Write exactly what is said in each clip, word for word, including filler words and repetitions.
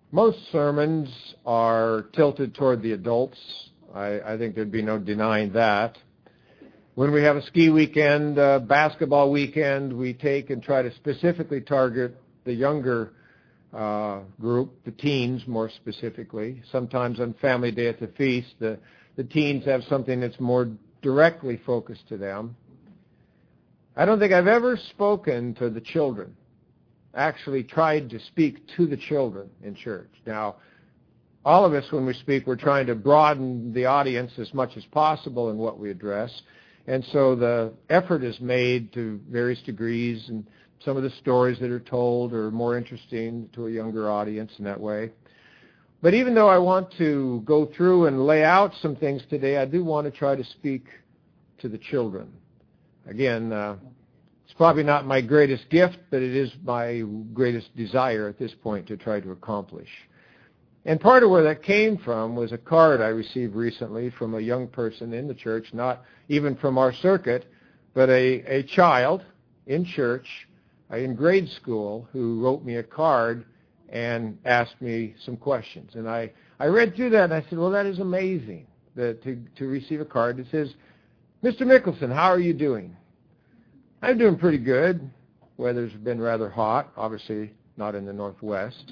Most sermons are tilted toward the adults. I, I think there'd be no denying that. When we have a ski weekend, uh, basketball weekend, we take and try to specifically target the younger uh, group, the teens more specifically. Sometimes on Family Day at the Feast, the, the teens have something that's more directly focused to them. I don't think I've ever spoken to the children, actually tried to speak to the children in church. Now, all of us, when we speak, we're trying to broaden the audience as much as possible in what we address. And so the effort is made to various degrees, and some of the stories that are told are more interesting to a younger audience in that way. But even though I want to go through and lay out some things today, I do want to try to speak to the children. Again, uh, it's probably not my greatest gift, but it is my greatest desire at this point to try to accomplish. And part of where that came from was a card I received recently from a young person in the church, not even from our circuit, but a, a child in church, uh, in grade school, who wrote me a card and asked me some questions. And I, I read through that and I said, well, that is amazing that to, to receive a card that says, Mister Mickelson, how are you doing? I'm doing pretty good. Weather's been rather hot, obviously not in the Northwest.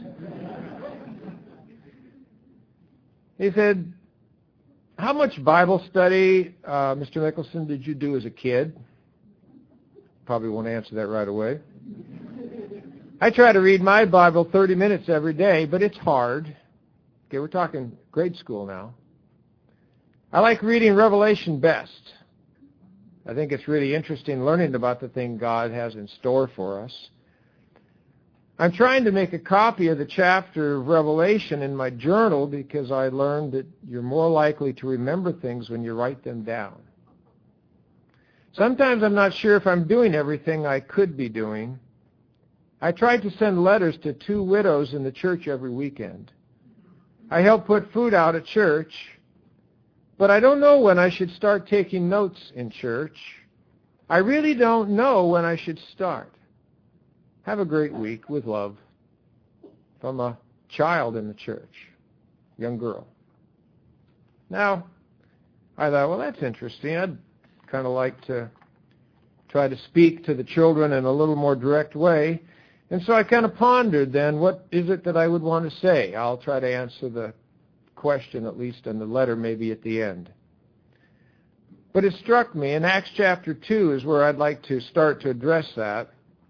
He said, how much Bible study, uh, Mister Mickelson, did you do as a kid? Probably won't answer that right away. I try to read my Bible thirty minutes every day, but it's hard. Okay, we're talking grade school now. I like reading Revelation best. I think it's really interesting learning about the thing God has in store for us. I'm trying to make a copy of the chapter of Revelation in my journal because I learned that you're more likely to remember things when you write them down. Sometimes I'm not sure if I'm doing everything I could be doing. I tried to send letters to two widows in the church every weekend. I help put food out at church, but I don't know when I should start taking notes in church. I really don't know when I should start. Have a great week with love. From a child in the church, young girl. Now, I thought, well, that's interesting. I'd kind of like to try to speak to the children in a little more direct way. And so I kind of pondered then, what is it that I would want to say? I'll try to answer the question, at least in the letter, maybe at the end. But it struck me, in Acts chapter two is where I'd like to start to address that.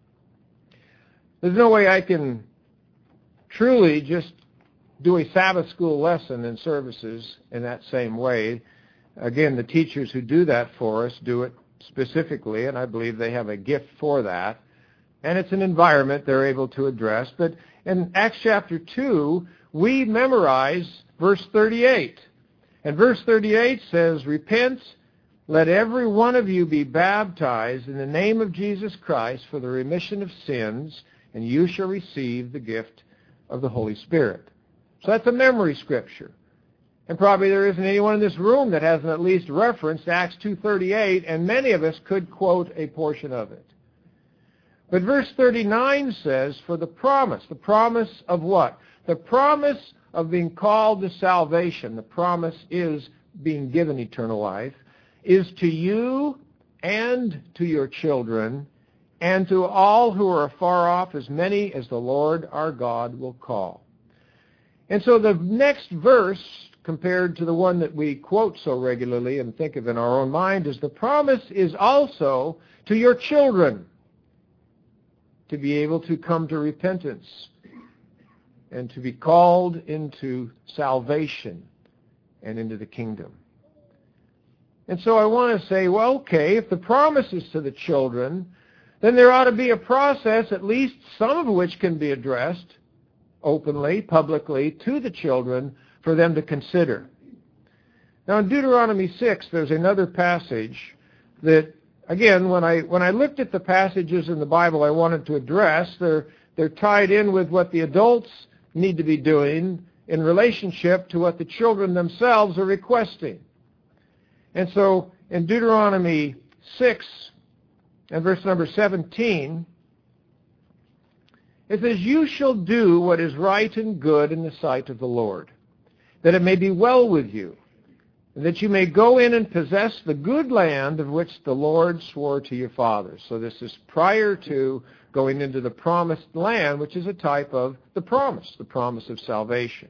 There's no way I can truly just do a Sabbath school lesson in services in that same way. Again, the teachers who do that for us do it specifically, and I believe they have a gift for that. And it's an environment they're able to address. But in Acts chapter two, we memorize verse thirty-eight. And verse thirty-eight says, repent, let every one of you be baptized in the name of Jesus Christ for the remission of sins, and you shall receive the gift of the Holy Spirit. So that's a memory scripture. And probably there isn't anyone in this room that hasn't at least referenced Acts two thirty-eight, and many of us could quote a portion of it. But verse thirty-nine says, for the promise, the promise of what? The promise of being called to salvation, the promise is being given eternal life, is to you and to your children, and to all who are afar off, as many as the Lord our God will call. And so the next verse, compared to the one that we quote so regularly and think of in our own mind, is the promise is also to your children to be able to come to repentance and to be called into salvation and into the kingdom. And so I want to say, well, okay, if the promise is to the children, then there ought to be a process, at least some of which can be addressed openly, publicly, to the children for them to consider. Now in Deuteronomy six, there's another passage that, again, when I when I looked at the passages in the Bible I wanted to address, they're, they're tied in with what the adults need to be doing in relationship to what the children themselves are requesting. And so in Deuteronomy six and verse number seventeen, It says, you shall do what is right and good in the sight of the Lord, that it may be well with you, and that you may go in and possess the good land of which the Lord swore to your fathers. So this is prior to going into the promised land, which is a type of the promise, the promise of salvation.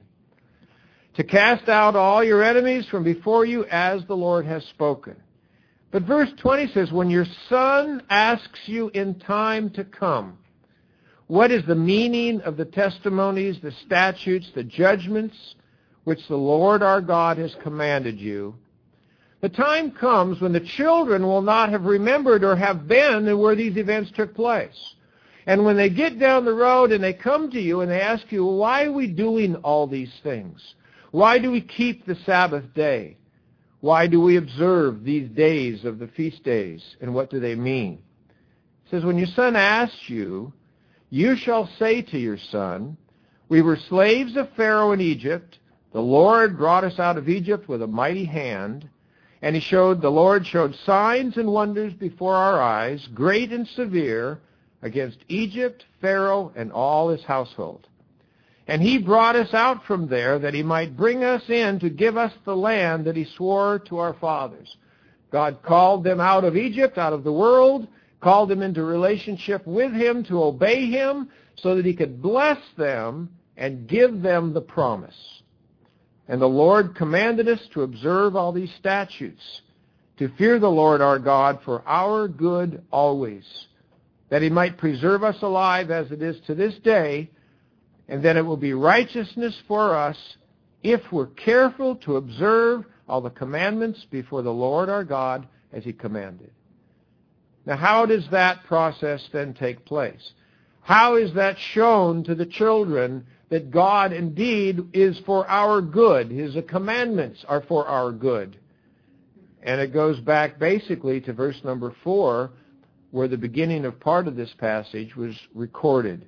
To cast out all your enemies from before you as the Lord has spoken. But verse twenty says, when your son asks you in time to come, what is the meaning of the testimonies, the statutes, the judgments which the Lord our God has commanded you? The time comes when the children will not have remembered or have been where these events took place. And when they get down the road and they come to you and they ask you, why are we doing all these things? Why do we keep the Sabbath day? Why do we observe these days of the feast days? And what do they mean? It says, when your son asks you, you shall say to your son, we were slaves of Pharaoh in Egypt. The Lord brought us out of Egypt with a mighty hand. And he showed, the Lord showed signs and wonders before our eyes, great and severe, against Egypt, Pharaoh, and all his household. And he brought us out from there that he might bring us in to give us the land that he swore to our fathers. God called them out of Egypt, out of the world, called them into relationship with him to obey him so that he could bless them and give them the promise. And the Lord commanded us to observe all these statutes, to fear the Lord our God for our good always, that he might preserve us alive as it is to this day, and then it will be righteousness for us if we're careful to observe all the commandments before the Lord our God as he commanded. Now, how does that process then take place? How is that shown to the children that God indeed is for our good? His commandments are for our good. And it goes back basically to verse number four, where the beginning of part of this passage was recorded.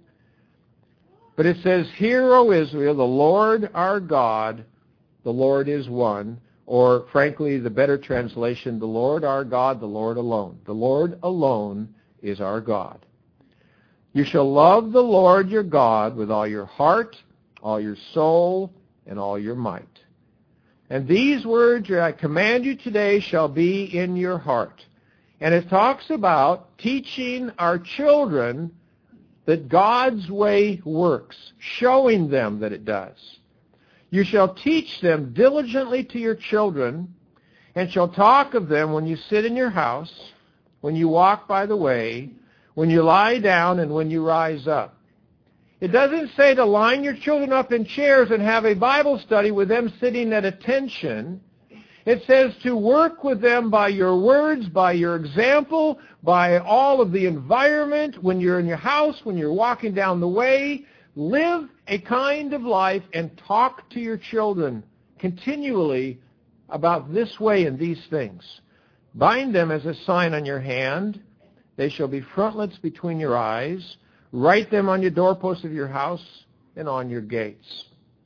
But it says, hear, O Israel, the Lord our God, the Lord is one. Or, frankly, the better translation, the Lord our God, the Lord alone. The Lord alone is our God. You shall love the Lord your God with all your heart, all your soul, and all your might. And these words I command you today shall be in your heart. And it talks about teaching our children that God's way works, showing them that it does. You shall teach them diligently to your children, and shall talk of them when you sit in your house, when you walk by the way, when you lie down, and when you rise up. It doesn't say to line your children up in chairs and have a Bible study with them sitting at attention. It says to work with them by your words, by your example, by all of the environment, when you're in your house, when you're walking down the way. Live a kind of life and talk to your children continually about this way and these things. Bind them as a sign on your hand. They shall be frontlets between your eyes. Write them on your doorposts of your house and on your gates.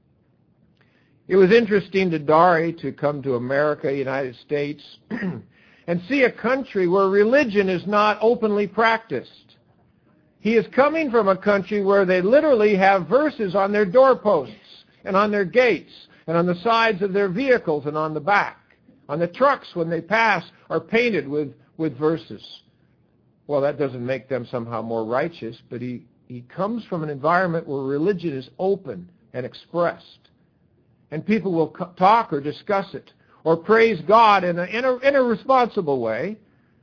It was interesting to Dari to come to America, United States, and see a country where religion is not openly practiced. He is coming from a country where they literally have verses on their doorposts and on their gates and on the sides of their vehicles and on the back. On the trucks when they pass are painted with, with verses. Well, that doesn't make them somehow more righteous, but he, he comes from an environment where religion is open and expressed. And people will talk or discuss it or praise God in a, in a, in a responsible way.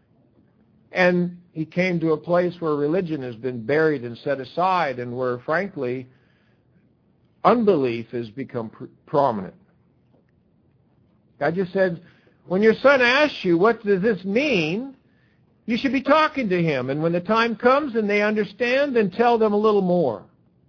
And he came to a place where religion has been buried and set aside and where, frankly, unbelief has become pr- prominent. God just said, when your son asks you, what does this mean, you should be talking to him. And when the time comes and they understand, then tell them a little more.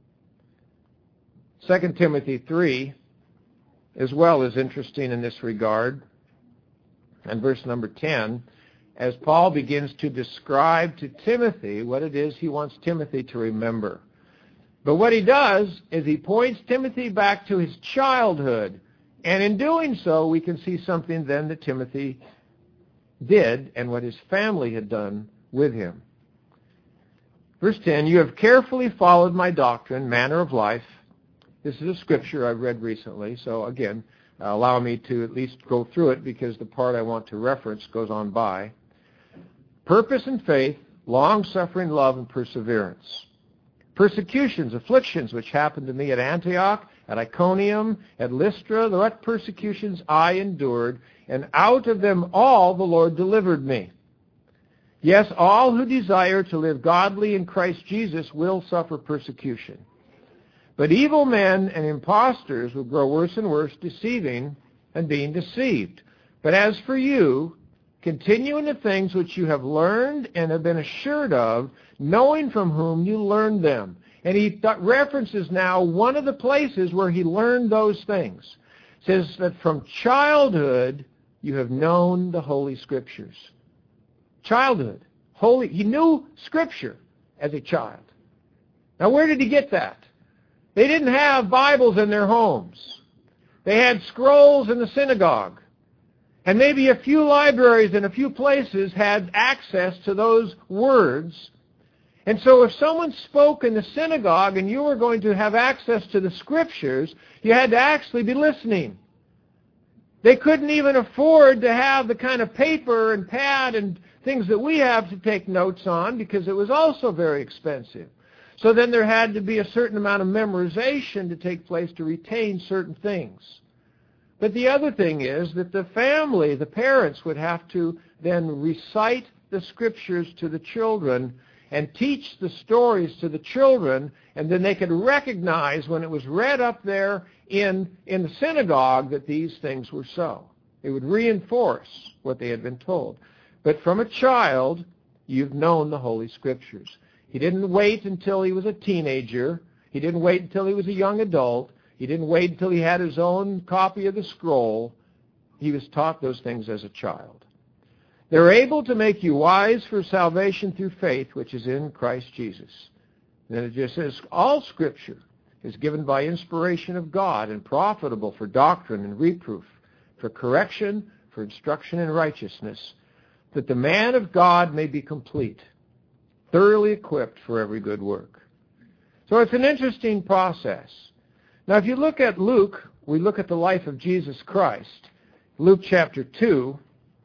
Second Timothy three as well is interesting in this regard. And verse number ten, as Paul begins to describe to Timothy what it is he wants Timothy to remember. But what he does is he points Timothy back to his childhood. And in doing so, we can see something then that Timothy did and what his family had done with him. Verse ten, you have carefully followed my doctrine, manner of life. This is a scripture I've read recently, so again, uh, allow me to at least go through it because the part I want to reference goes on by. Purpose and faith, long-suffering love and perseverance. Persecutions, afflictions, which happened to me at Antioch, at Iconium, at Lystra, what persecutions I endured, and out of them all the Lord delivered me. Yes, all who desire to live godly in Christ Jesus will suffer persecution. But evil men and impostors will grow worse and worse, deceiving and being deceived. But as for you, continue in the things which you have learned and have been assured of, knowing from whom you learned them. And he th- references now one of the places where he learned those things. It says that from childhood you have known the Holy Scriptures. Childhood. Holy. He knew Scripture as a child. Now where did he get that? They didn't have Bibles in their homes. They had scrolls in the synagogue. And maybe a few libraries in a few places had access to those words. And so if someone spoke in the synagogue and you were going to have access to the Scriptures, you had to actually be listening. They couldn't even afford to have the kind of paper and pad and things that we have to take notes on because it was also very expensive. So then there had to be a certain amount of memorization to take place to retain certain things. But the other thing is that the family, the parents, would have to then recite the Scriptures to the children and teach the stories to the children, and then they could recognize when it was read up there in, in the synagogue that these things were so. It would reinforce what they had been told. But from a child, you've known the Holy Scriptures. He didn't wait until he was a teenager. He didn't wait until he was a young adult. He didn't wait until he had his own copy of the scroll. He was taught those things as a child. They're able to make you wise for salvation through faith, which is in Christ Jesus. And then it just says, all Scripture is given by inspiration of God and profitable for doctrine and reproof, for correction, for instruction in righteousness, that the man of God may be complete, thoroughly equipped for every good work. So it's an interesting process. Now, if you look at Luke, we look at the life of Jesus Christ. Luke chapter two.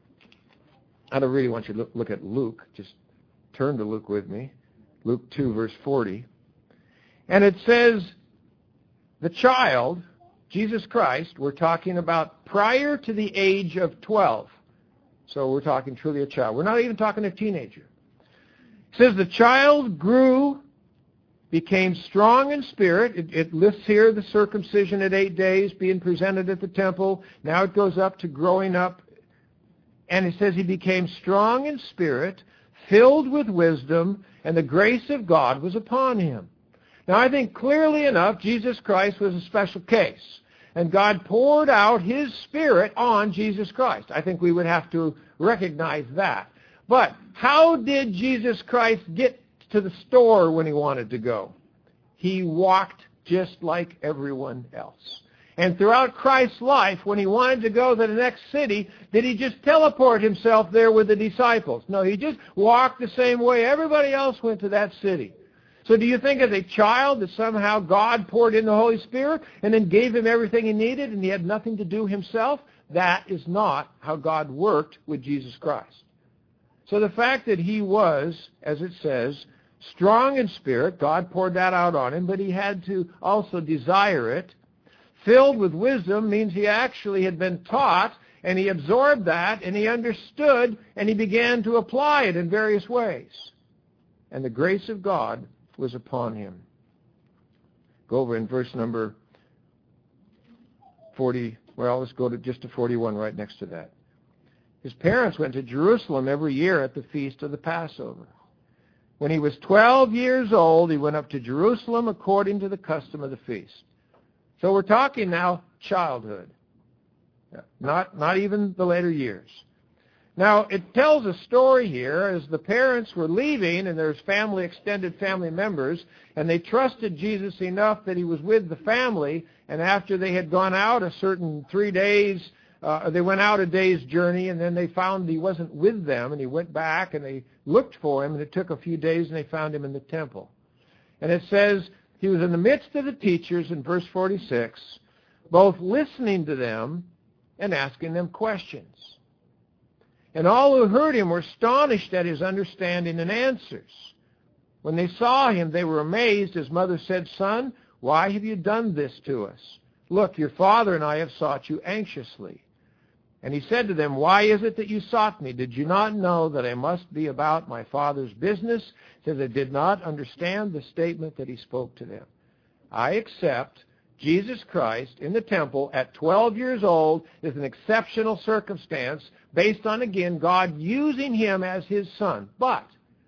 I don't really want you to look, look at Luke. Just turn to Luke with me. Luke two, verse forty. And it says, the child, Jesus Christ, we're talking about prior to the age of twelve. So we're talking truly a child. We're not even talking a teenager. It says the child grew, became strong in spirit. It, it lists here the circumcision at eight days, being presented at the temple. Now it goes up to growing up. And it says he became strong in spirit, filled with wisdom, and the grace of God was upon him. Now I think clearly enough, Jesus Christ was a special case. And God poured out his Spirit on Jesus Christ. I think we would have to recognize that. But how did Jesus Christ get to the store when he wanted to go? He walked just like everyone else. And throughout Christ's life, when he wanted to go to the next city, did he just teleport himself there with the disciples? No, he just walked the same way everybody else went to that city. So do you think as a child that somehow God poured in the Holy Spirit and then gave him everything he needed and he had nothing to do himself? That is not how God worked with Jesus Christ. So the fact that he was, as it says, strong in spirit, God poured that out on him, but he had to also desire it. Filled with wisdom means he actually had been taught, and he absorbed that, and he understood, and he began to apply it in various ways. And the grace of God was upon him. Go over in verse number forty. Well, let's go to just to forty-one right next to that. His parents went to Jerusalem every year at the feast of the Passover. When he was twelve years old, he went up to Jerusalem according to the custom of the feast. So we're talking now childhood, not, not even the later years. Now, it tells a story here as the parents were leaving, and there's family, extended family members, and they trusted Jesus enough that he was with the family, and after they had gone out a certain three days uh, they went out a day's journey, and then they found he wasn't with them, and he went back, and they looked for him, and it took a few days, and they found him in the temple. And it says he was in the midst of the teachers in verse forty-six, both listening to them and asking them questions. And all who heard him were astonished at his understanding and answers. When they saw him, they were amazed. His mother said, "Son, why have you done this to us? Look, your father and I have sought you anxiously." And he said to them, "Why is it that you sought me? Did you not know that I must be about my Father's business?" So they did not understand the statement that he spoke to them. I accept Jesus Christ in the temple at twelve years old is an exceptional circumstance based on, again, God using him as his son. But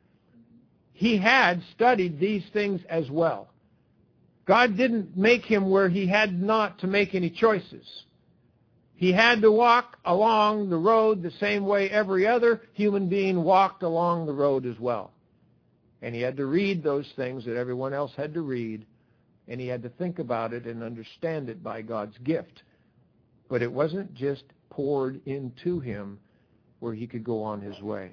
he had studied these things as well. God didn't make him where he had not to make any choices. He had to walk along the road the same way every other human being walked along the road as well. And he had to read those things that everyone else had to read, and he had to think about it and understand it by God's gift. But it wasn't just poured into him where he could go on his way.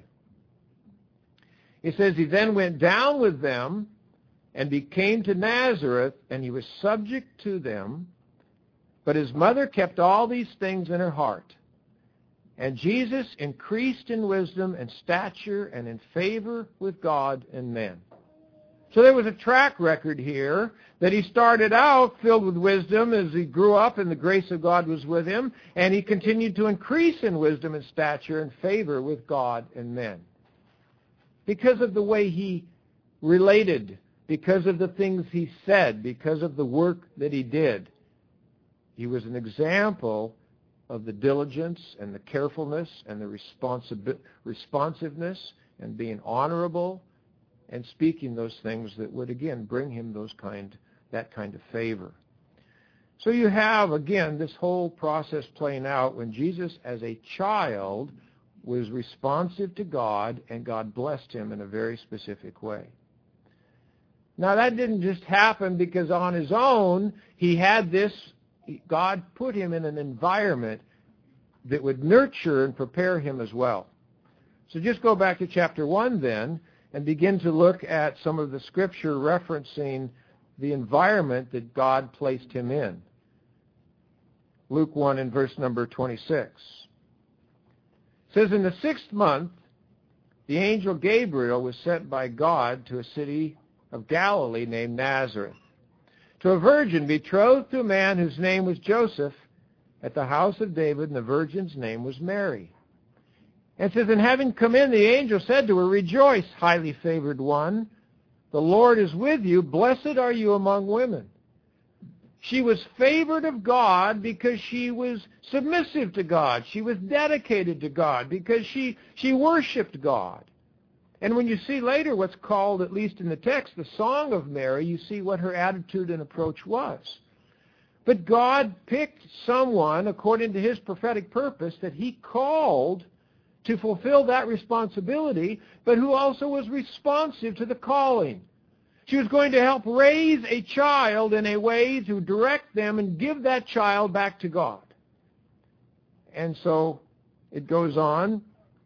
He says he then went down with them and he came to Nazareth, and he was subject to them. But his mother kept all these things in her heart. And Jesus increased in wisdom and stature and in favor with God and men. So there was a track record here that he started out filled with wisdom as he grew up and the grace of God was with him. And he continued to increase in wisdom and stature and favor with God and men. Because of the way he related, because of the things he said, because of the work that he did. He was an example of the diligence and the carefulness and the responsibi- responsiveness and being honorable and speaking those things that would, again, bring him those kind, that kind of favor. So you have, again, this whole process playing out when Jesus, as a child, was responsive to God, and God blessed him in a very specific way. Now, that didn't just happen because on his own he had this. God put him in an environment that would nurture and prepare him as well. So just go back to chapter one then and begin to look at some of the scripture referencing the environment that God placed him in. Luke one in verse number twenty-six. It says, "In the sixth month, the angel Gabriel was sent by God to a city of Galilee named Nazareth, to a virgin betrothed to a man whose name was Joseph, at the house of David, and the virgin's name was Mary. And it says, and having come in, the angel said to her, Rejoice, highly favored one, the Lord is with you, blessed are you among women. She was favored of God because she was submissive to God. She was dedicated to God because she, she worshiped God. And when you see later what's called, at least in the text, the Song of Mary, you see what her attitude and approach was. But God picked someone, according to his prophetic purpose, that he called to fulfill that responsibility, but who also was responsive to the calling. She was going to help raise a child in a way to direct them and give that child back to God. And so it goes on.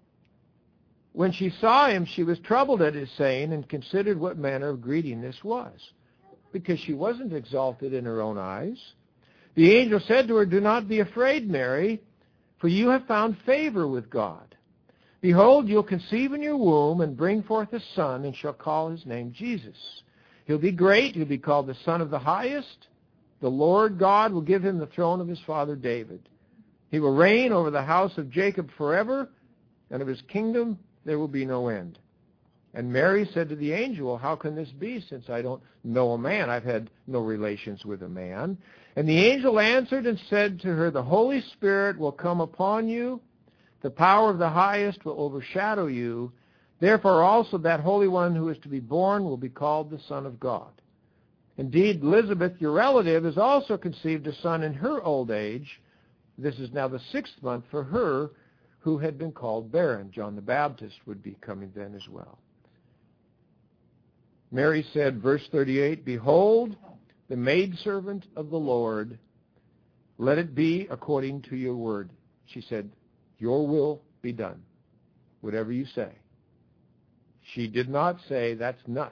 When she saw him, she was troubled at his saying and considered what manner of greeting this was, because she wasn't exalted in her own eyes. The angel said to her, Do not be afraid, Mary, for you have found favor with God. Behold, you'll conceive in your womb and bring forth a son, and shall call his name Jesus. He'll be great. He'll be called the Son of the Highest. The Lord God will give him the throne of his father David. He will reign over the house of Jacob forever, and of his kingdom there will be no end. And Mary said to the angel, How can this be, since I don't know a man? I've had no relations with a man. And the angel answered and said to her, The Holy Spirit will come upon you. The power of the Highest will overshadow you. Therefore also that Holy One who is to be born will be called the Son of God. Indeed, Elizabeth, your relative, has also conceived a son in her old age. This is now the sixth month for her who had been called barren. John the Baptist would be coming then as well. Mary said, verse thirty-eight, Behold, the maidservant of the Lord, let it be according to your word. She said, your will be done, whatever you say. She did not say, that's nuts.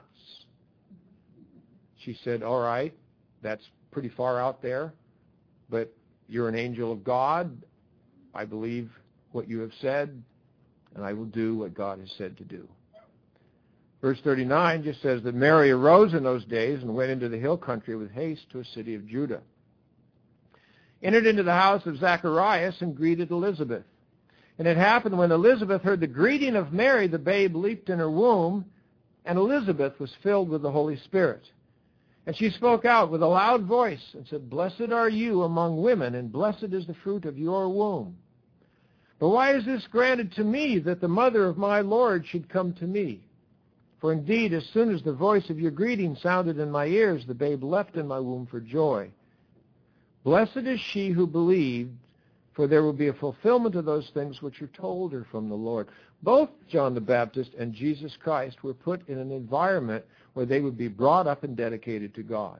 She said, all right, that's pretty far out there, but you're an angel of God. I believe what you have said, and I will do what God has said to do. Verse thirty-nine just says that Mary arose in those days and went into the hill country with haste to a city of Judah, entered into the house of Zacharias and greeted Elizabeth. And it happened when Elizabeth heard the greeting of Mary, the babe leaped in her womb, and Elizabeth was filled with the Holy Spirit. And she spoke out with a loud voice and said, blessed are you among women, and blessed is the fruit of your womb. But why is this granted to me, that the mother of my Lord should come to me? For indeed, as soon as the voice of your greeting sounded in my ears, the babe leapt in my womb for joy. Blessed is she who believed, for there will be a fulfillment of those things which are told her from the Lord. Both John the Baptist and Jesus Christ were put in an environment where they would be brought up and dedicated to God.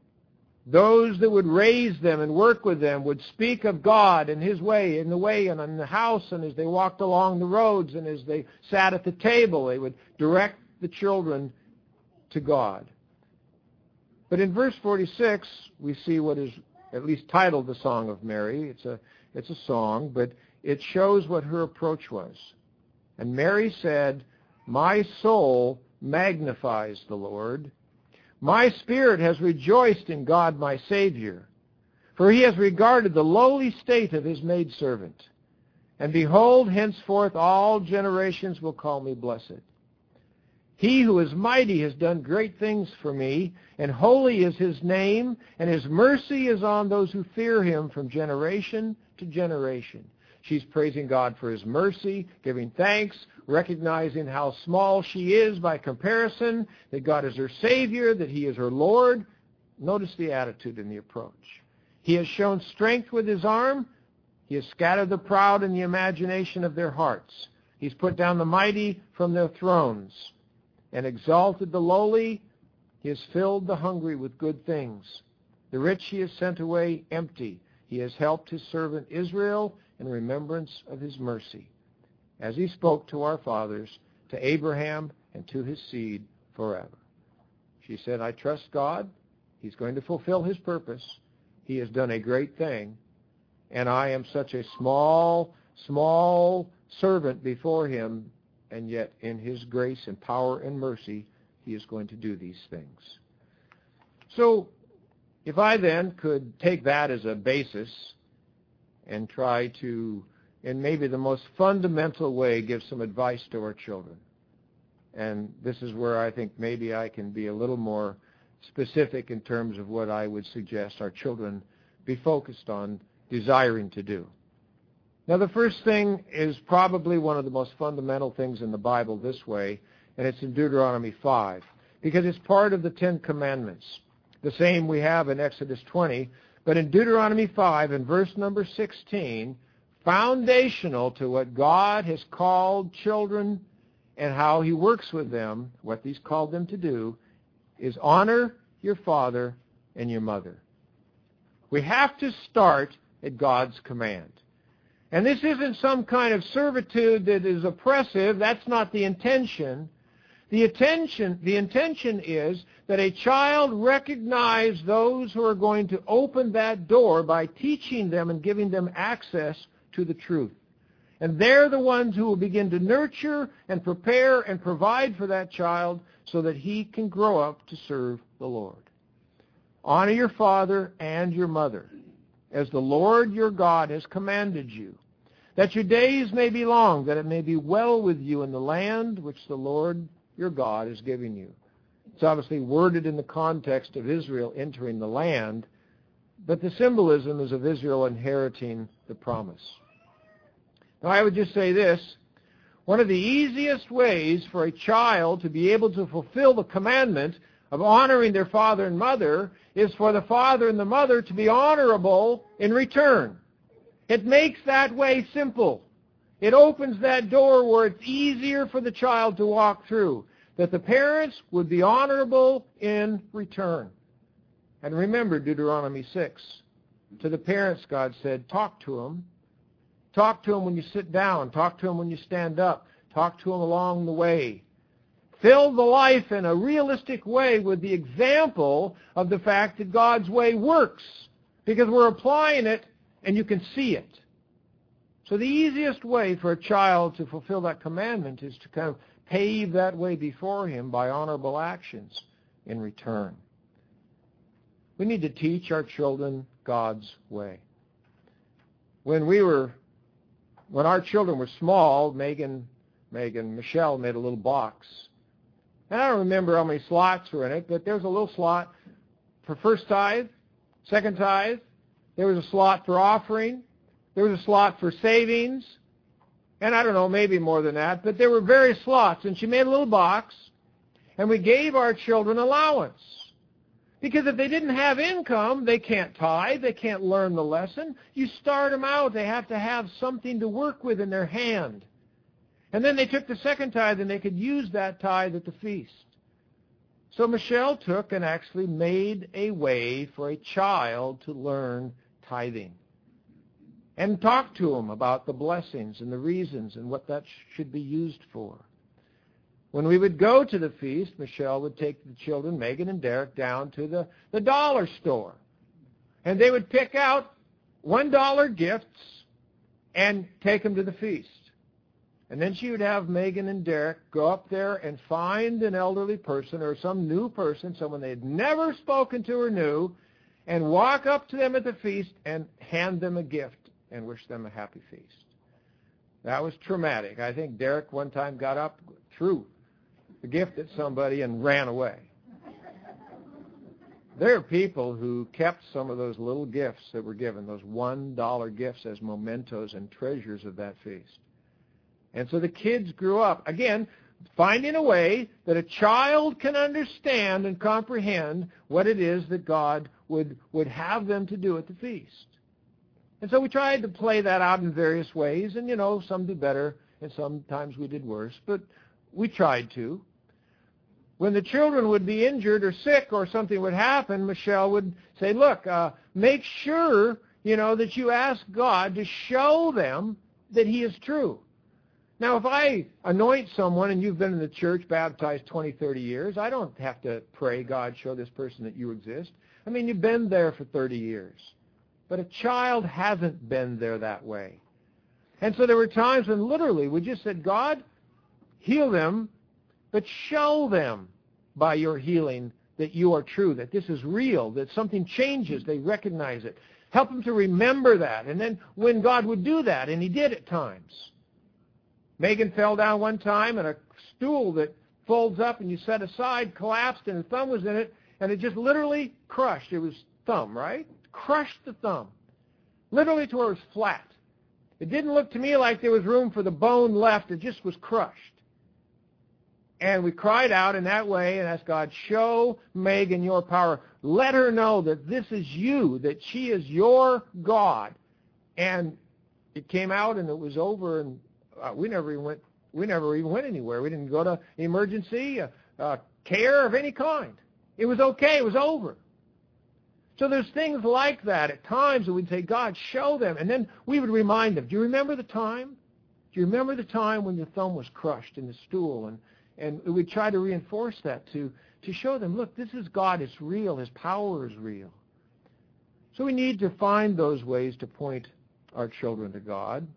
Those that would raise them and work with them would speak of God and His way, in the way and in the house, and as they walked along the roads and as they sat at the table, they would direct the children to God. But in verse forty-six, we see what is at least titled the Song of Mary. It's a, it's a song, but it shows what her approach was. And Mary said, my soul magnifies the Lord. My spirit has rejoiced in God my Savior, for He has regarded the lowly state of His maidservant. And behold, henceforth all generations will call me blessed. He who is mighty has done great things for me, and holy is His name, and His mercy is on those who fear Him from generation to generation. She's praising God for His mercy, giving thanks, recognizing how small she is by comparison, that God is her Savior, that He is her Lord. Notice the attitude and the approach. He has shown strength with His arm. He has scattered the proud in the imagination of their hearts. He's put down the mighty from their thrones and exalted the lowly. He has filled the hungry with good things. The rich He has sent away empty. He has helped His servant Israel in remembrance of His mercy, as He spoke to our fathers, to Abraham, and to his seed forever. She said, I trust God. He's going to fulfill His purpose. He has done a great thing, and I am such a small, small servant before Him, and yet in His grace and power and mercy, He is going to do these things. So, if I then could take that as a basis and try to, in maybe the most fundamental way, give some advice to our children. And this is where I think maybe I can be a little more specific in terms of what I would suggest our children be focused on desiring to do. Now, the first thing is probably one of the most fundamental things in the Bible this way, and it's in Deuteronomy five, because it's part of the Ten Commandments. The same we have in Exodus twenty, but in Deuteronomy five, in verse number sixteen, foundational to what God has called children and how He works with them, what He's called them to do, is honor your father and your mother. We have to start at God's command. And this isn't some kind of servitude that is oppressive. That's not the intention. The intention, the intention is that a child recognize those who are going to open that door by teaching them and giving them access to the truth. And they're the ones who will begin to nurture and prepare and provide for that child so that he can grow up to serve the Lord. Honor your father and your mother, as the Lord your God has commanded you, that your days may be long, that it may be well with you in the land which the Lord your God is giving you. It's obviously worded in the context of Israel entering the land, but the symbolism is of Israel inheriting the promise. Now, I would just say this. One of the easiest ways for a child to be able to fulfill the commandment of honoring their father and mother is for the father and the mother to be honorable in return. It makes that way simple. It opens that door where it's easier for the child to walk through, that the parents would be honorable in return. And remember Deuteronomy six. To the parents, God said, talk to them. Talk to them when you sit down. Talk to them when you stand up. Talk to them along the way. Fill the life in a realistic way with the example of the fact that God's way works, because we're applying it and you can see it. So the easiest way for a child to fulfill that commandment is to kind of pave that way before him by honorable actions in return. We need to teach our children God's way. When we were, when our children were small, Megan, Megan, Michelle made a little box. And I don't remember how many slots were in it, but there was a little slot for first tithe, second tithe. There was a slot for offering. There was a slot for savings. And I don't know, maybe more than that. But there were various slots. And she made a little box. And we gave our children allowance. Because if they didn't have income, they can't tithe. They can't learn the lesson. You start them out. They have to have something to work with in their hand. And then they took the second tithe, and they could use that tithe at the feast. So Michelle took and actually made a way for a child to learn tithing. And talked to them about the blessings and the reasons and what that should be used for. When we would go to the feast, Michelle would take the children, Megan and Derek, down to the, the dollar store. And they would pick out one dollar gifts and take them to the feast. And then she would have Megan and Derek go up there and find an elderly person or some new person, someone they had never spoken to or knew, and walk up to them at the feast and hand them a gift and wish them a happy feast. That was traumatic. I think Derek one time got up, threw the gift at somebody, and ran away. There are people who kept some of those little gifts that were given, those one dollar gifts, as mementos and treasures of that feast. And so the kids grew up, again, finding a way that a child can understand and comprehend what it is that God would, would have them to do at the feast. And so we tried to play that out in various ways, and, you know, some did better, and sometimes we did worse, but we tried to. When the children would be injured or sick or something would happen, Michelle would say, look, uh, make sure, you know, that you ask God to show them that He is true. Now, if I anoint someone and you've been in the church baptized twenty, thirty years, I don't have to pray, God, show this person that you exist. I mean, you've been there for thirty years. But a child hasn't been there that way. And so there were times when literally we just said, God, heal them, but show them by your healing that you are true, that this is real, that something changes, they recognize it. Help them to remember that. And then when God would do that, and He did at times. Megan fell down one time, and a stool that folds up and you set aside collapsed, and the thumb was in it, and it just literally crushed. It was thumb, right? Crushed the thumb, literally to where it was flat. It didn't look to me like there was room for the bone left. It just was crushed. And we cried out in that way and asked God, show Megan your power. Let her know that this is you, that she is your God. And it came out, and it was over, and uh, we never even went. We never even went anywhere. We didn't go to emergency uh, uh, care of any kind. It was okay. It was over. So there's things like that at times that we'd say, God, show them. And then we would remind them, do you remember the time? Do you remember the time when your thumb was crushed in the stool? And, and we'd try to reinforce that to, to show them, look, this is God. It's real. His power is real. So we need to find those ways to point our children to God.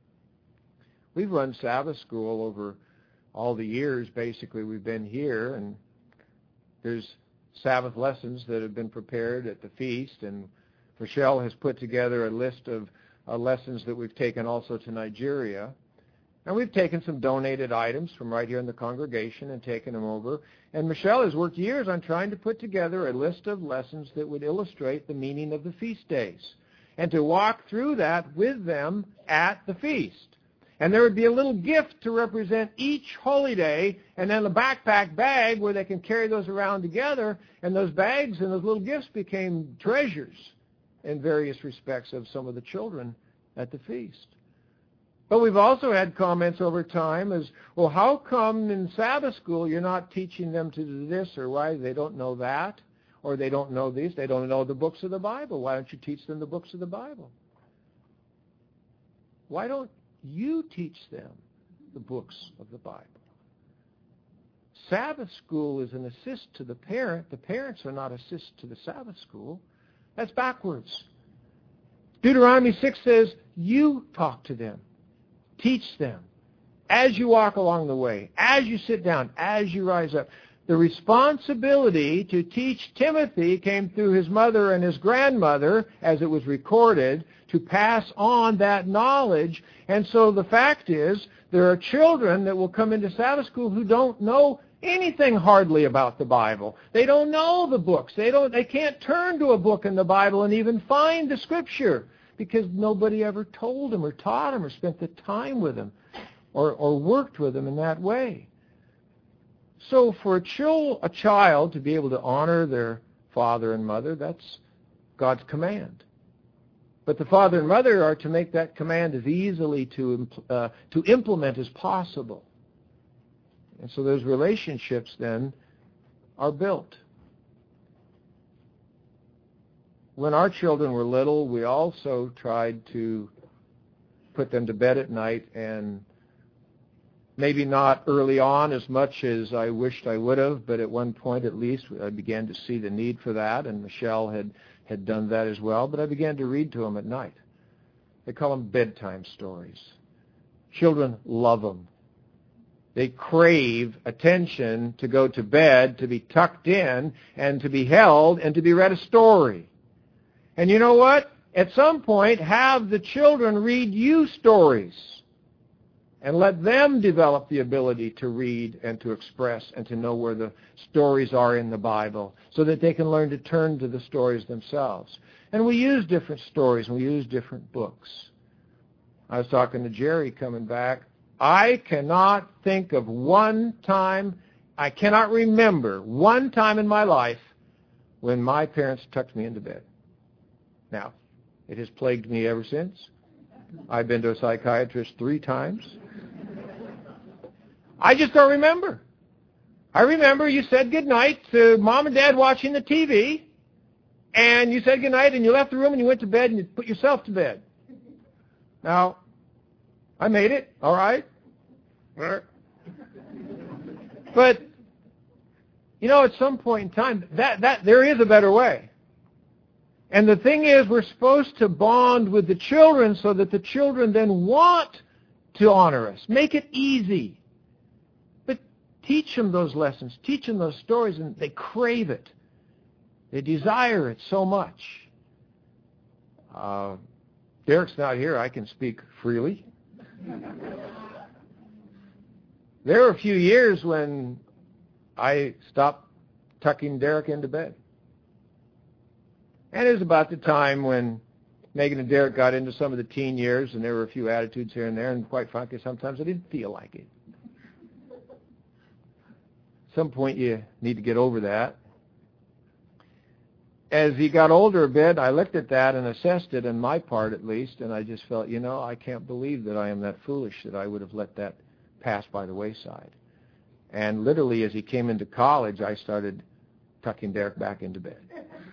We've run Sabbath school over all the years, basically, we've been here, and there's Sabbath lessons that have been prepared at the feast, and Rochelle has put together a list of uh, lessons that we've taken also to Nigeria. And we've taken some donated items from right here in the congregation and taken them over. And Michelle has worked years on trying to put together a list of lessons that would illustrate the meaning of the feast days and to walk through that with them at the feast. And there would be a little gift to represent each holy day, and then a backpack bag where they can carry those around together, and those bags and those little gifts became treasures in various respects of some of the children at the feast. But we've also had comments over time as, well, how come in Sabbath school you're not teaching them to do this, or why they don't know that, or they don't know this, they don't know the books of the Bible. Why don't you teach them the books of the Bible? Why don't you teach them the books of the Bible? Sabbath school is an assist to the parent. The parents are not assist to the Sabbath school. That's backwards. Deuteronomy six says, you talk to them. Teach them. As you walk along the way, as you sit down, as you rise up. The responsibility to teach Timothy came through his mother and his grandmother, as it was recorded, to pass on that knowledge. And so the fact is, there are children that will come into Sabbath school who don't know anything hardly about the Bible. They don't know the books. They don't. They can't turn to a book in the Bible and even find the Scripture because nobody ever told them or taught them or spent the time with them or, or worked with them in that way. So for a, chil- a child to be able to honor their father and mother, that's God's command. But the father and mother are to make that command as easily to uh, to implement as possible. And so those relationships then are built. When our children were little, we also tried to put them to bed at night, and maybe not early on as much as I wished I would have, but at one point at least I began to see the need for that, and Michelle had, had done that as well. But I began to read to them at night. They call them bedtime stories. Children love them. They crave attention to go to bed, to be tucked in, and to be held, and to be read a story. And you know what? At some point, have the children read you stories. And let them develop the ability to read and to express and to know where the stories are in the Bible so that they can learn to turn to the stories themselves. And we use different stories and we use different books. I was talking to Jerry coming back. I cannot think of one time, I cannot remember one time in my life when my parents tucked me into bed. Now, it has plagued me ever since. I've been to a psychiatrist three times. I just don't remember. I remember you said goodnight to Mom and Dad watching the T V, and you said goodnight, and you left the room, and you went to bed, and you put yourself to bed. Now, I made it, all right? But, you know, at some point in time, that, that there is a better way. And the thing is, we're supposed to bond with the children so that the children then want to honor us. Make it easy. But teach them those lessons. Teach them those stories, and they crave it. They desire it so much. Uh, Derek's not here. I can speak freely. There were a few years when I stopped tucking Derek into bed. And it was about the time when Megan and Derek got into some of the teen years, and there were a few attitudes here and there, and quite frankly, sometimes I didn't feel like it. At some point, you need to get over that. As he got older a bit, I looked at that and assessed it, on my part at least, and I just felt, you know, I can't believe that I am that foolish that I would have let that pass by the wayside. And literally, as he came into college, I started tucking Derek back into bed.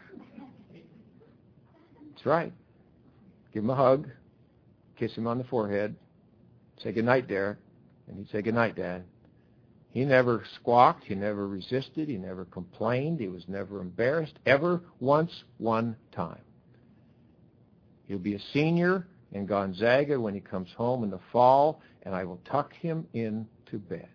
That's right. Give him a hug, kiss him on the forehead, say goodnight, Derek, and he'd say goodnight, Dad. He never squawked, he never resisted, he never complained, he was never embarrassed, ever once one time. He'll be a senior in Gonzaga when he comes home in the fall, and I will tuck him into bed.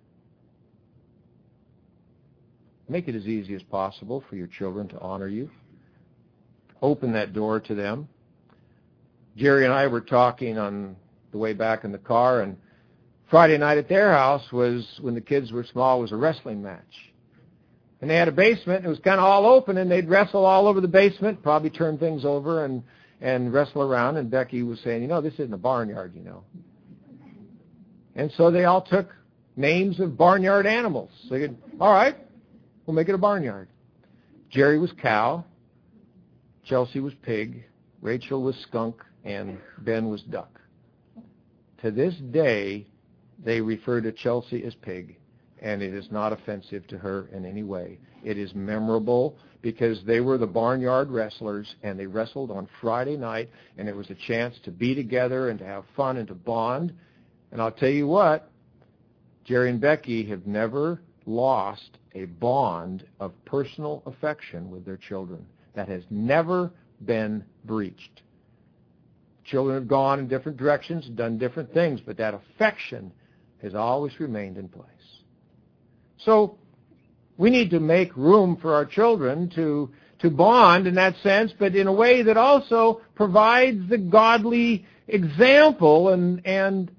Make it as easy as possible for your children to honor you. Open that door to them. Jerry and I were talking on the way back in the car, and Friday night at their house was, when the kids were small, was a wrestling match. And they had a basement, and it was kind of all open, and they'd wrestle all over the basement, probably turn things over and, and wrestle around. And Becky was saying, you know, this isn't a barnyard, you know. And so they all took names of barnyard animals. So they could, all right, we'll make it a barnyard. Jerry was cow, Chelsea was pig, Rachel was skunk, and Ben was duck. To this day, they refer to Chelsea as pig, and it is not offensive to her in any way. It is memorable because they were the barnyard wrestlers, and they wrestled on Friday night, and it was a chance to be together and to have fun and to bond. And I'll tell you what, Jerry and Becky have never lost a bond of personal affection with their children. That has never been breached. Children have gone in different directions and done different things, but that affection has always remained in place. So we need to make room for our children to, to bond in that sense, but in a way that also provides the godly example and, and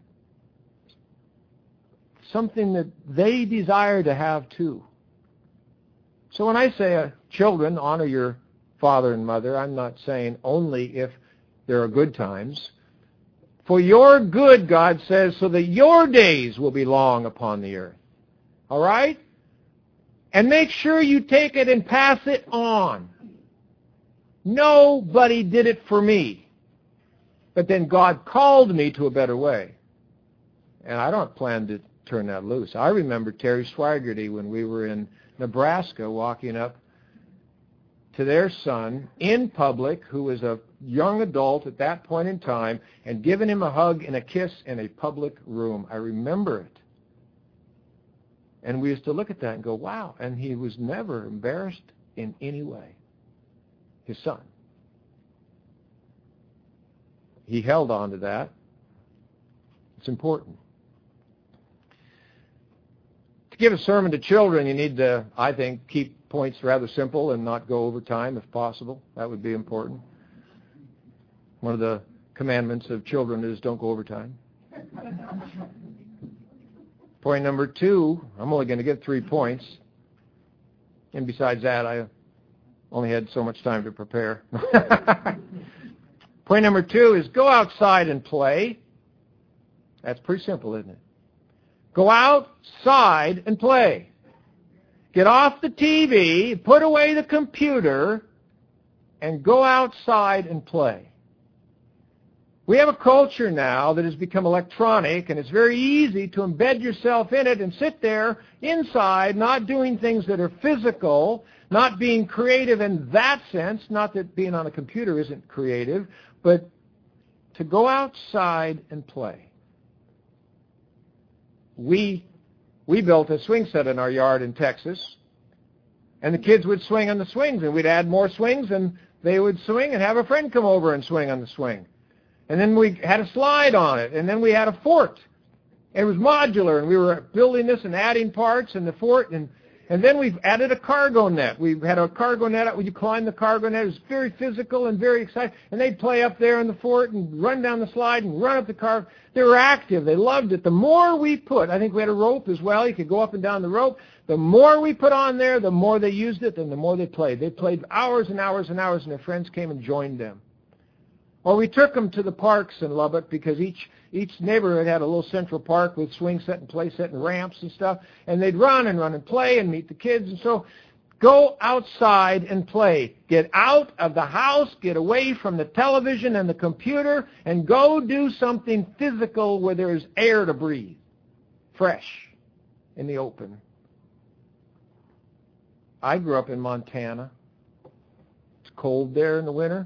something that they desire to have too. So when I say, uh, children, honor your father and mother, I'm not saying only if there are good times. For your good, God says, so that your days will be long upon the earth. All right? And make sure you take it and pass it on. Nobody did it for me. But then God called me to a better way. And I don't plan to turn that loose. I remember Terry Swaggerty when we were in Nebraska walking up to their son in public, who was a young adult at that point in time, and giving him a hug and a kiss in a public room. I remember it. And we used to look at that and go, wow. And he was never embarrassed in any way. His son. He held on to that. It's important. To give a sermon to children, you need to, I think, keep points rather simple and not go over time if possible. That would be important. One of the commandments of children is don't go over time. Point number two, I'm only going to give three points. And besides that, I only had so much time to prepare. Point number two is go outside and play. That's pretty simple, isn't it? Go outside and play. Get off the T V, put away the computer, and go outside and play. We have a culture now that has become electronic, and it's very easy to embed yourself in it and sit there inside, not doing things that are physical, not being creative in that sense, not that being on a computer isn't creative, but to go outside and play. We we built a swing set in our yard in Texas, and the kids would swing on the swings, and we'd add more swings, and they would swing and have a friend come over and swing on the swing. And then we had a slide on it, and then we had a fort. It was modular, and we were building this and adding parts in the fort, and, and then we've added a cargo net. We had a cargo net out where you climb the cargo net. It was very physical and very exciting. And they'd play up there in the fort and run down the slide and run up the cargo. They were active. They loved it. The more we put, I think we had a rope as well. You could go up and down the rope. The more we put on there, the more they used it, and the more they played. They played hours and hours and hours, and their friends came and joined them. Or we took them to the parks in Lubbock because each each neighborhood had a little central park with swing set and play set and ramps and stuff. And they'd run and run and play and meet the kids. And so go outside and play. Get out of the house. Get away from the television and the computer. And go do something physical where there's air to breathe. Fresh in the open. I grew up in Montana. It's cold there in the winter.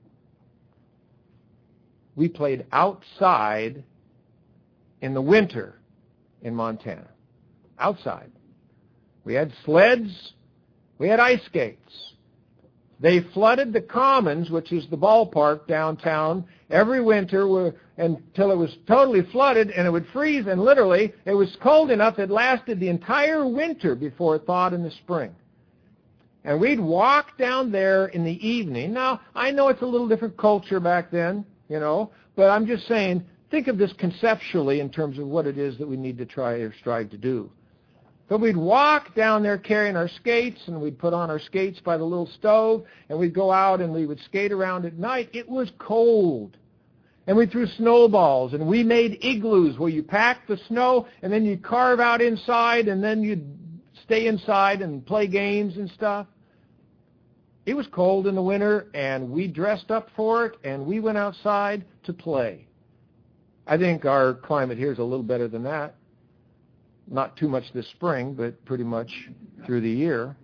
We played outside in the winter in Montana. Outside. We had sleds. We had ice skates. They flooded the Commons, which is the ballpark downtown, every winter until it was totally flooded, and it would freeze, and literally it was cold enough it lasted the entire winter before it thawed in the spring. And we'd walk down there in the evening. Now, I know it's a little different culture back then. You know, but I'm just saying, think of this conceptually in terms of what it is that we need to try or strive to do. But we'd walk down there carrying our skates, and we'd put on our skates by the little stove, and we'd go out and we would skate around at night. It was cold. And we threw snowballs, and we made igloos where you pack the snow, and then you carve out inside, and then you'd stay inside and play games and stuff. It was cold in the winter, and we dressed up for it, and we went outside to play. I think our climate here is a little better than that. not too much this spring, but pretty much through the year.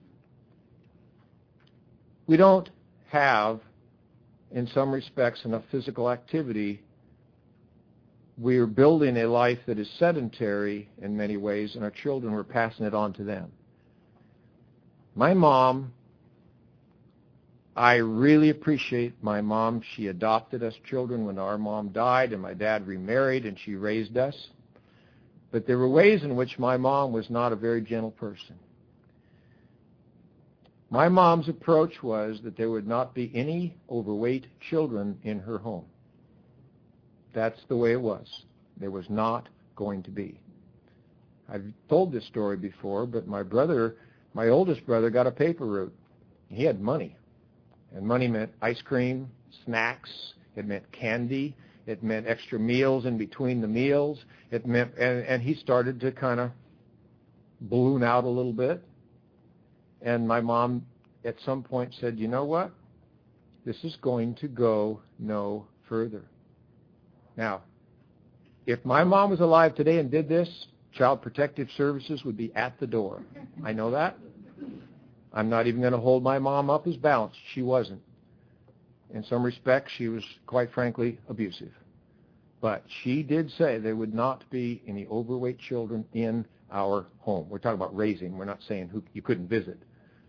We don't have, in some respects, enough physical activity. We're building a life that is sedentary in many ways, and our children, we're passing it on to them. My mom, I really appreciate my mom. She adopted us children when our mom died, and my dad remarried, and she raised us. But there were ways in which my mom was not a very gentle person. My mom's approach was that there would not be any overweight children in her home. That's the way it was. There was not going to be. I've told this story before, but my brother, my oldest brother, got a paper route. He had money. And money meant ice cream, snacks. It meant candy. It meant extra meals in between the meals. It meant, and, and he started to kind of balloon out a little bit. And my mom at some point said, you know what? This is going to go no further. Now, if my mom was alive today and did this, Child Protective Services would be at the door. I know that. I'm not even going to hold my mom up as balanced. She wasn't. In some respects, she was, quite frankly, abusive. But she did say there would not be any overweight children in our home. We're talking about raising. We're not saying who you couldn't visit.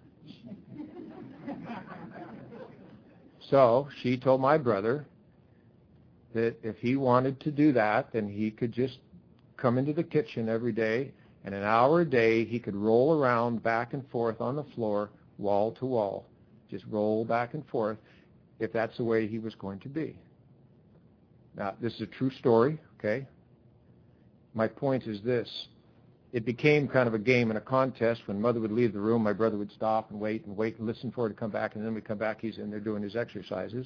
So she told my brother that if he wanted to do that, then he could just come into the kitchen every day, and an hour a day he could roll around back and forth on the floor, wall to wall, just roll back and forth, if that's the way he was going to be. Now, this is a true story, okay? My point is this. It became kind of a game and a contest. When Mother would leave the room, my brother would stop and wait and wait and listen for her to come back, and then we'd come back, he's in there doing his exercises.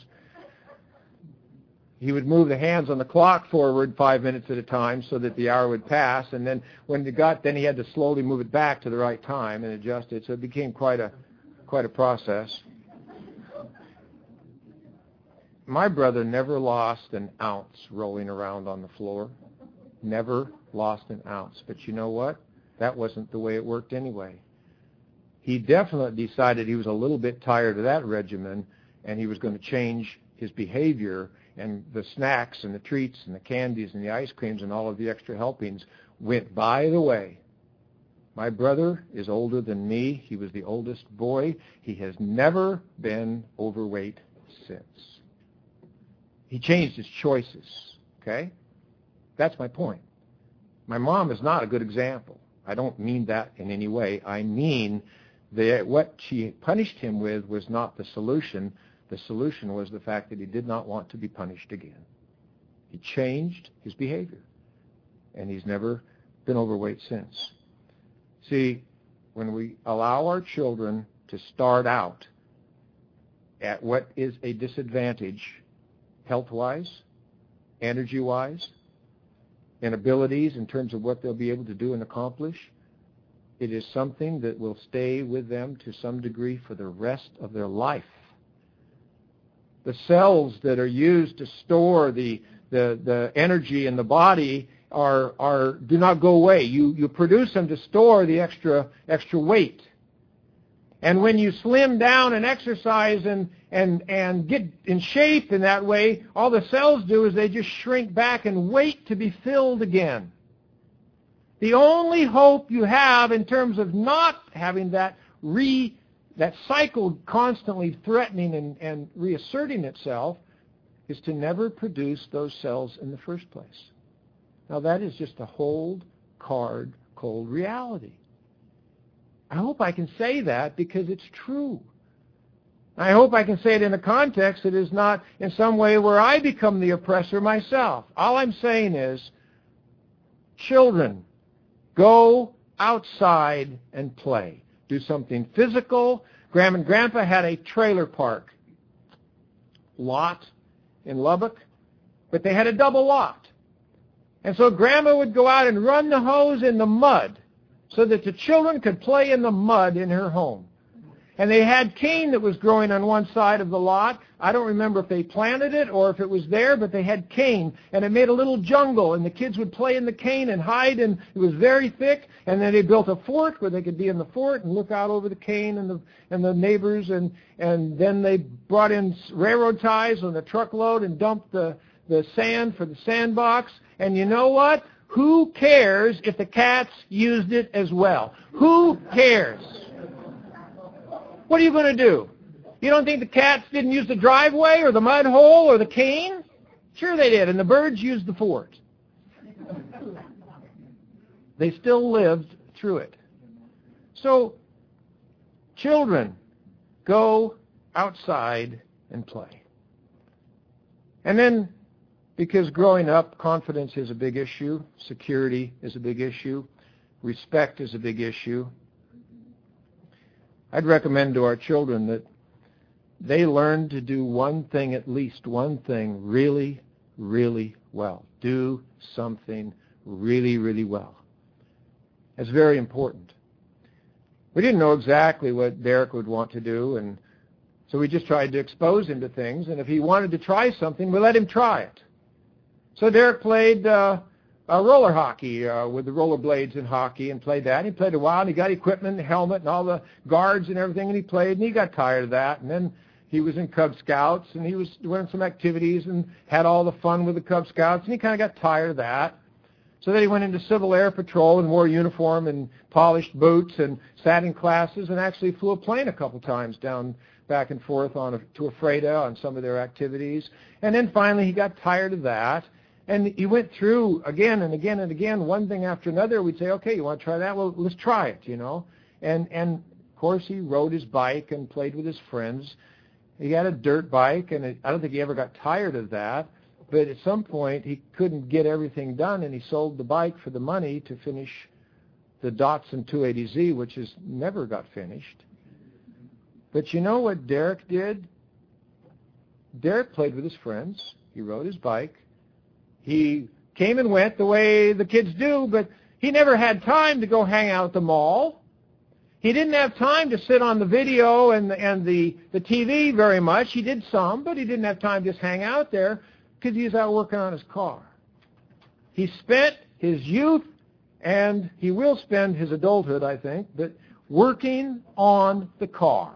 He would move the hands on the clock forward five minutes at a time so that the hour would pass, and then when it got, then he had to slowly move it back to the right time and adjust it. So it became quite a, quite a process. My brother never lost an ounce rolling around on the floor. Never lost an ounce. But you know what? That wasn't the way it worked anyway. He definitely decided he was a little bit tired of that regimen, and he was going to change his behavior, and the snacks and the treats and the candies and the ice creams and all of the extra helpings went by the way. My brother is older than me. He was the oldest boy. He has never been overweight since. He changed his choices, okay? That's my point. My mom is not a good example. I don't mean that in any way. I mean that what she punished him with was not the solution. The solution was the fact that he did not want to be punished again. He changed his behavior, and he's never been overweight since. See, when we allow our children to start out at what is a disadvantage health-wise, energy-wise, and abilities in terms of what they'll be able to do and accomplish, it is something that will stay with them to some degree for the rest of their life. The cells that are used to store the, the, the energy in the body are, are, do not go away. You, you produce them to store the extra, extra weight. And when you slim down and exercise and, and, and get in shape in that way, all the cells do is they just shrink back and wait to be filled again. The only hope you have in terms of not having that re, that cycle constantly threatening and, and reasserting itself is to never produce those cells in the first place. Now that is just a hold, card, cold reality. I hope I can say that because it's true. I hope I can say it in a context that is not in some way where I become the oppressor myself. All I'm saying is, children, go outside and play. Do something physical. Grandma and Grandpa had a trailer park lot in Lubbock, but they had a double lot. And so Grandma would go out and run the hose in the mud so that the children could play in the mud in her home. And they had cane that was growing on one side of the lot. I don't remember if they planted it or if it was there, but they had cane. And it made a little jungle, and the kids would play in the cane and hide, and it was very thick. And then they built a fort where they could be in the fort and look out over the cane and the and the neighbors. And, and then they brought in railroad ties on the truckload and dumped the, the sand for the sandbox. And you know what? Who cares if the cats used it as well? Who cares? What are you going to do? You don't think the cats didn't use the driveway or the mud hole or the cane? Sure they did, and the birds used the fort. They still lived through it. So, children, go outside and play. And then, because growing up, confidence is a big issue, security is a big issue, respect is a big issue, I'd recommend to our children that they learn to do one thing, at least one thing, really, really well. Do something really, really well. It's very important. We didn't know exactly what Derek would want to do, and so we just tried to expose him to things, and if he wanted to try something, we let him try it. So Derek played uh, uh, roller hockey uh, with the roller blades in hockey and played that. And he played a while, and he got equipment, the helmet, and all the guards and everything, and he played, and he got tired of that. And then he was in Cub Scouts, and he was doing some activities and had all the fun with the Cub Scouts, and he kind of got tired of that. So then he went into Civil Air Patrol and wore a uniform and polished boots and sat in classes and actually flew a plane a couple times down back and forth on a, to Ephrata on some of their activities. And then finally he got tired of that. And he went through again and again and again, one thing after another. We'd say, okay, you want to try that? Well, let's try it, you know. And, and of course, he rode his bike and played with his friends. He had a dirt bike, and it, I don't think he ever got tired of that. But at some point, he couldn't get everything done, and he sold the bike for the money to finish the Datsun two eighty Z, which has never got finished. But you know what Derek did? Derek played with his friends. He rode his bike. He came and went the way the kids do, but he never had time to go hang out at the mall. He didn't have time to sit on the video and the, and the, the T V very much. He did some, but he didn't have time to just hang out there because he was out working on his car. He spent his youth, and he will spend his adulthood, I think, but working on the car.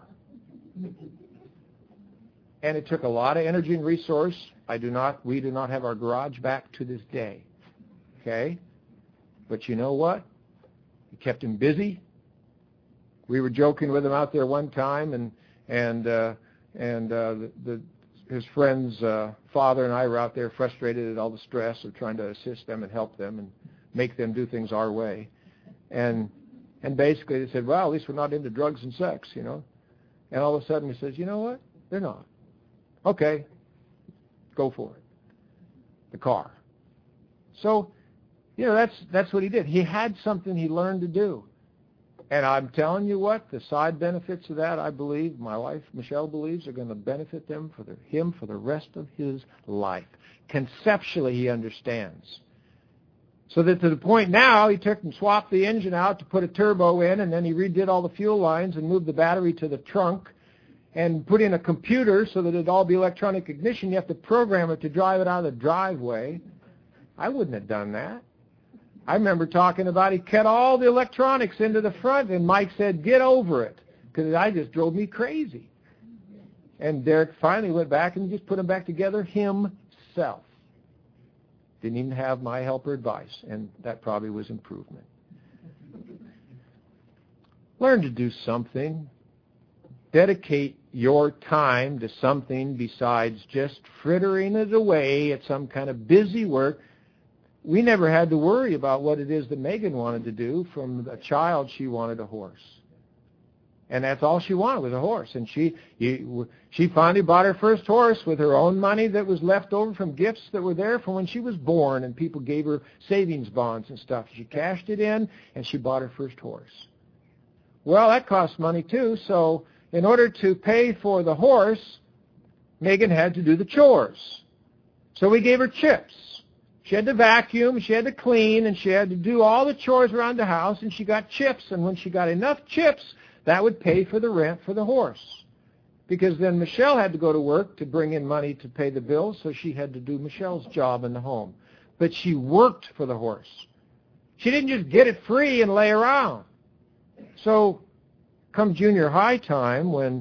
And it took a lot of energy and resource. I do not, we do not have our garage back to this day. Okay? But you know what? It kept him busy. We were joking with him out there one time, and and uh, and uh, the, the his friend's uh, father and I were out there frustrated at all the stress of trying to assist them and help them and make them do things our way. And and basically they said, well, at least we're not into drugs and sex, you know. And all of a sudden he says, you know what? They're not. Okay, go for it. The car. So, you know, that's that's what he did. He had something he learned to do. And I'm telling you what, the side benefits of that, I believe, my wife, Michelle, believes, are going to benefit them for the, him for the rest of his life. Conceptually, he understands. So that to the point now, he took and swapped the engine out to put a turbo in, and then he redid all the fuel lines and moved the battery to the trunk and put in a computer so that it'd all be electronic ignition. You have to program it to drive it out of the driveway. I wouldn't have done that. I remember talking about he cut all the electronics into the front, and Mike said, get over it, because I just drove me crazy. And Derek finally went back and just put them back together himself. Didn't even have my help or advice, and that probably was improvement. Learn to do something. Dedicate your time to something besides just frittering it away at some kind of busy work. We never had to worry about what it is that Megan wanted to do. From a child, she wanted a horse. And that's all she wanted was a horse. And she she finally bought her first horse with her own money that was left over from gifts that were there from when she was born, and people gave her savings bonds and stuff. She cashed it in, and she bought her first horse. Well, that cost money too, so in order to pay for the horse, Megan had to do the chores. So we gave her chips. She had to vacuum, she had to clean, and she had to do all the chores around the house, and she got chips. And when she got enough chips that would pay for the rent for the horse. Because then Michelle had to go to work to bring in money to pay the bills, so she had to do Michelle's job in the home. But she worked for the horse. She didn't just get it free and lay around. So come junior high time, when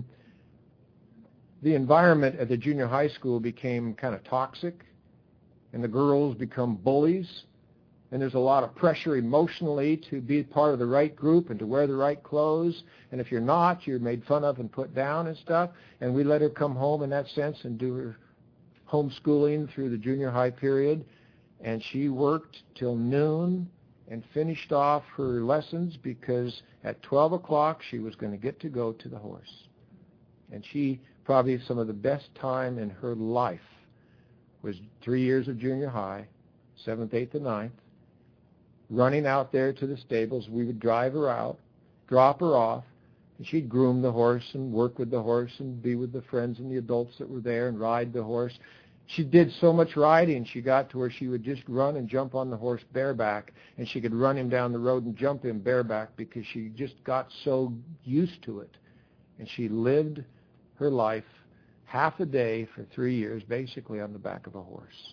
the environment at the junior high school became kind of toxic, and the girls become bullies, and there's a lot of pressure emotionally to be part of the right group and to wear the right clothes, and if you're not, you're made fun of and put down and stuff, and we let her come home in that sense and do her homeschooling through the junior high period, and she worked till noon and finished off her lessons because at twelve o'clock she was going to get to go to the horse. And she, probably some of the best time in her life, was three years of junior high, seventh, eighth, and ninth, running out there to the stables. We would drive her out, drop her off, and she'd groom the horse and work with the horse and be with the friends and the adults that were there and ride the horse. She did so much riding, she got to where she would just run and jump on the horse bareback, and she could run him down the road and jump him bareback because she just got so used to it. And she lived her life half a day for three years basically on the back of a horse.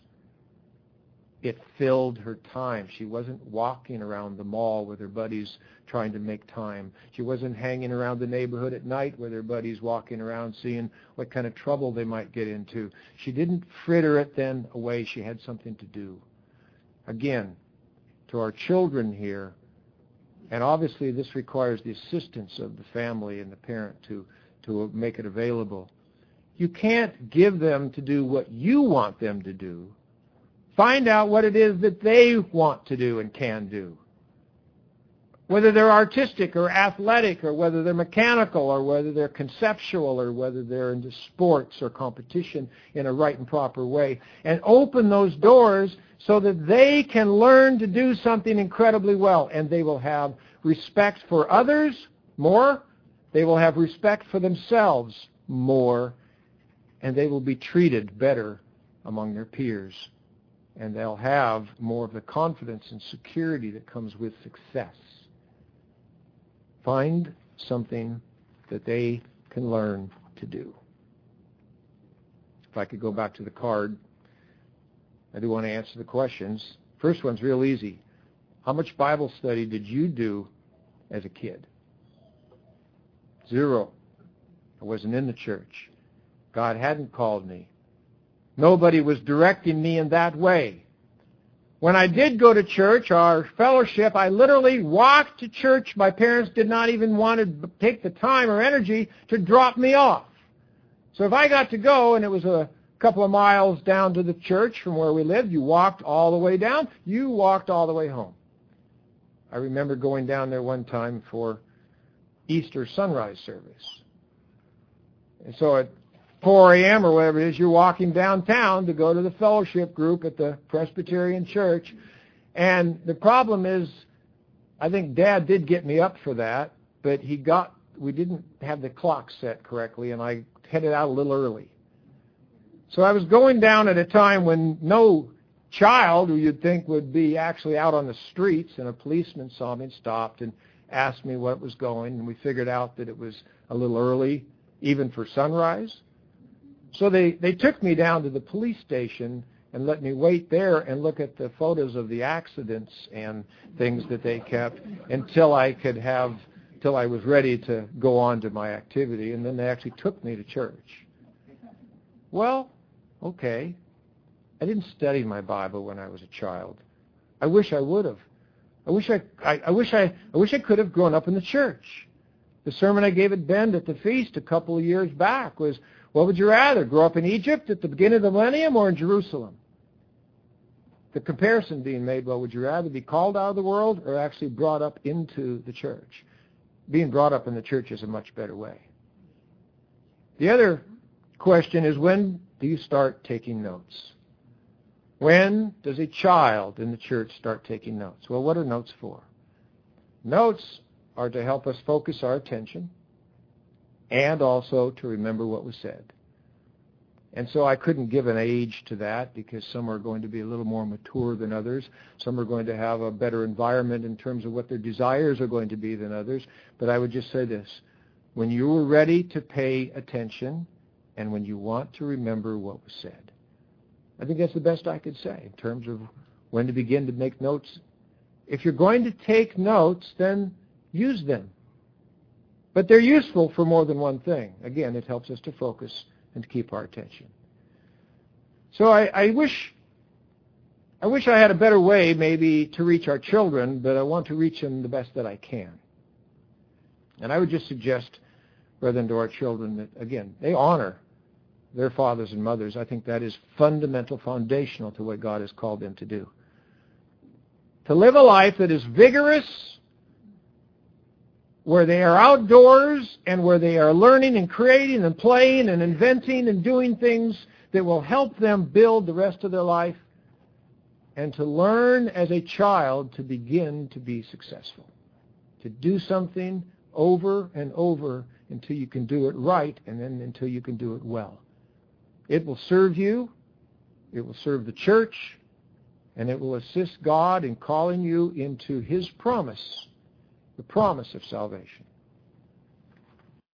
It filled her time. She wasn't walking around the mall with her buddies trying to make time. She wasn't hanging around the neighborhood at night with her buddies walking around seeing what kind of trouble they might get into. She didn't fritter it then away. She had something to do. Again, to our children here, and obviously this requires the assistance of the family and the parent to, to make it available. You can't give them to do what you want them to do. Find out what it is that they want to do and can do. Whether they're artistic or athletic, or whether they're mechanical, or whether they're conceptual, or whether they're into sports or competition in a right and proper way. And open those doors so that they can learn to do something incredibly well. And they will have respect for others more. They will have respect for themselves more. And they will be treated better among their peers. And they'll have more of the confidence and security that comes with success. Find something that they can learn to do. If I could go back to the card, I do want to answer the questions. First one's real easy. How much Bible study did you do as a kid? Zero. I wasn't in the church. God hadn't called me. Nobody was directing me in that way. When I did go to church, our fellowship, I literally walked to church. My parents did not even want to take the time or energy to drop me off. So if I got to go, and it was a couple of miles down to the church from where we lived, you walked all the way down, you walked all the way home. I remember going down there one time for Easter sunrise service. And so at four a.m. or whatever it is, you're walking downtown to go to the fellowship group at the Presbyterian Church. And the problem is, I think Dad did get me up for that, but he got, we didn't have the clock set correctly, and I headed out a little early. So I was going down at a time when no child who you'd think would be actually out on the streets, and a policeman saw me and stopped and asked me what was going, and we figured out that it was a little early, even for sunrise. So they, they took me down to the police station and let me wait there and look at the photos of the accidents and things that they kept until I could have, till I was ready to go on to my activity. And then they actually took me to church. Well, okay. I didn't study my Bible when I was a child. I wish I would have. I wish I, I, I wish I, I wish I could have grown up in the church. The sermon I gave at Bend at the feast a couple of years back was, what would you rather, grow up in Egypt at the beginning of the millennium or in Jerusalem? The comparison being made, well, would you rather be called out of the world or actually brought up into the church? Being brought up in the church is a much better way. The other question is, when do you start taking notes? When does a child in the church start taking notes? Well, what are notes for? Notes are to help us focus our attention and also to remember what was said. And so I couldn't give an age to that because some are going to be a little more mature than others. Some are going to have a better environment in terms of what their desires are going to be than others. But I would just say this. when you are ready to pay attention, and when you want to remember what was said. I think that's the best I could say in terms of when to begin to make notes. If you're going to take notes, then use them. But they're useful for more than one thing. Again, it helps us to focus and to keep our attention. So I, I wish I wish I had a better way maybe to reach our children, but I want to reach them the best that I can. And I would just suggest, brethren, to our children that, again, they honor their fathers and mothers. I think that is fundamental, foundational to what God has called them to do. To live a life that is vigorous, where they are outdoors and where they are learning and creating and playing and inventing and doing things that will help them build the rest of their life, and to learn as a child to begin to be successful, to do something over and over until you can do it right, and then until you can do it well. It will serve you, it will serve the church, and it will assist God in calling you into His promise, the promise of salvation.